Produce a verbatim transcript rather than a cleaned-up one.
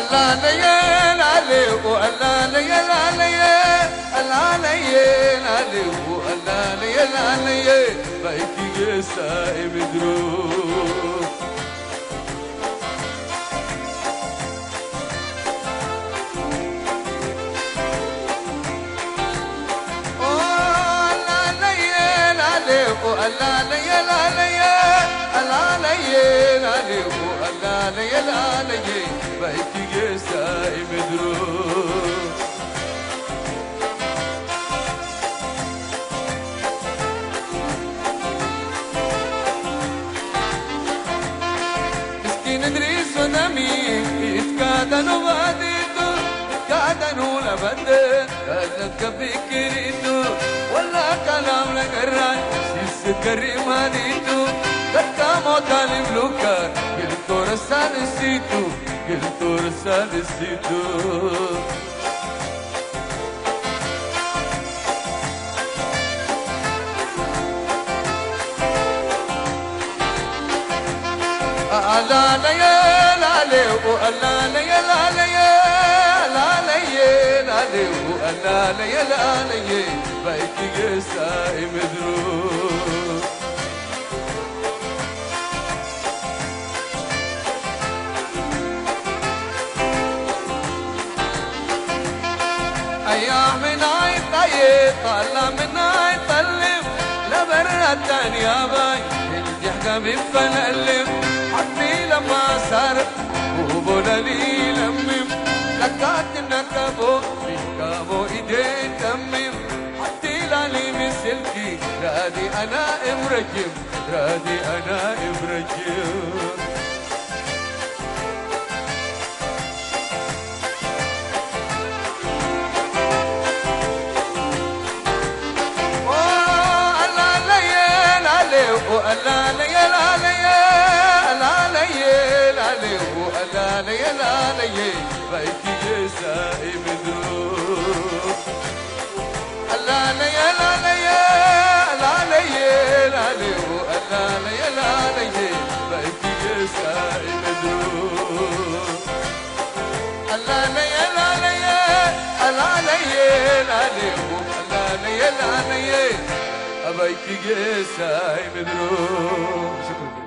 الله ليل عليه الله ليل عليه الله ليل عليه الله ليل عليه بيكي سائب دروب الله ليل عليه الله ليل عليه الله ليل عليه الله ليل عليه بيكي سائب دروب مسكين ادريس ونمي يتكادنوا باديتو يتكادنوا لبدن قالك بكريتو ولا كلام لقران سيس كريم هديتو لك موتا لملوكا قلتو رسال السيتو قلتو رسال السيتو ألا ليل عليه ألا ليل عليه ألا ليل عليه ألا ليل عليه بيكي سائم دروب أيام من عيط طلع من عيط اللف لبرة الدنيا باي الجحقة بفنقلب حبي لما صار وبولا لي لمم لكات نكبو بيكابو ايدين تمم حتي لالي مسلكي رادي انا امرجم رادي انا امرجم ألا ليل عليه ألا ليل عليه ألا ليل عليه بيكي سائب دروب ألا ليل عليه ألا ليل عليه ألا ليل عليه بيكي سائب دروب ألا ليل عليه ألا ليل عليه ألا ليل عليه أبيكي سائب دروب. شكرا.